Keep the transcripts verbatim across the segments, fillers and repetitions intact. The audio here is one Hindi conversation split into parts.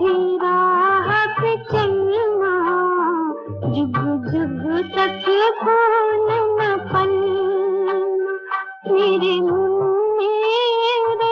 सीधी राह पे चलना, जुग जुग तक फूल न फलना मेरे मुन्ने रे।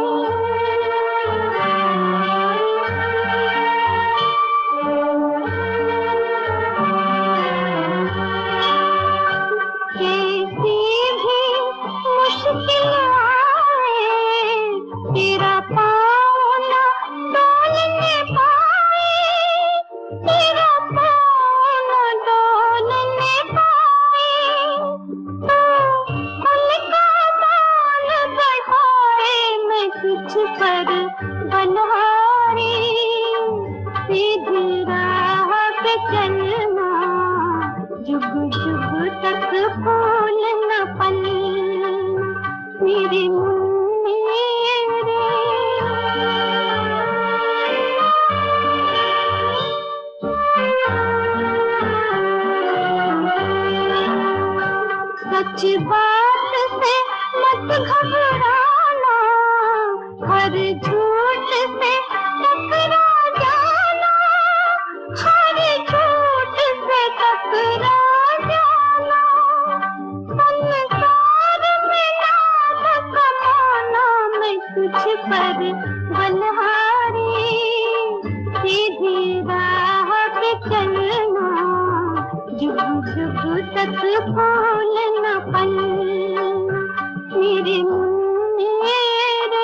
कैसी भी मुश्किल आए, तेरा पाँव न डोलने पाए, तेरा पाँव न डोलने पाए। तो उनका बाल बढ़ाए मैं तुझ पर बन्हारी, सीधी राह पे चलना, जुग जुग तक फूल न फलना मेरे मुन्ने रे। सच बात से मत घबराना, हर झूठ से टकरा जाना, हर झूठ से टकरा जाना। संसार में नाम कमाना मैं तुझ पर बन्हारी, सीधी राह पे चलना, जुग जुग तक फूल न फलना मेरे मुन्ने रे।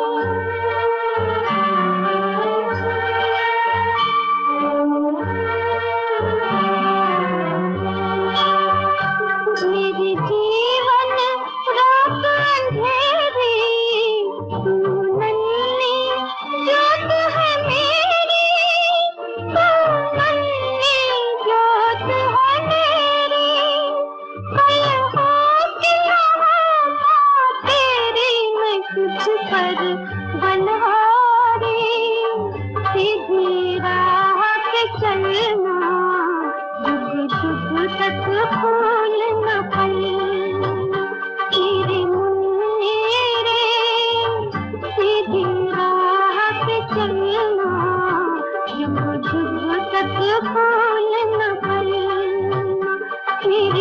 मेरे जीवन रात अंधेरी, तू नन्ही जोत है मेरी, तू नन्ही जोत है मेरी। कल हो के यहाँ तेरी मैं तुझ पर बन्हारी, सीधी राह पे चलना, जुग जुग तक फूल न फलना मेरे मुन्ने रे। सीधी राह पे चलना, जुग जुग तक फूल न फलना मेरे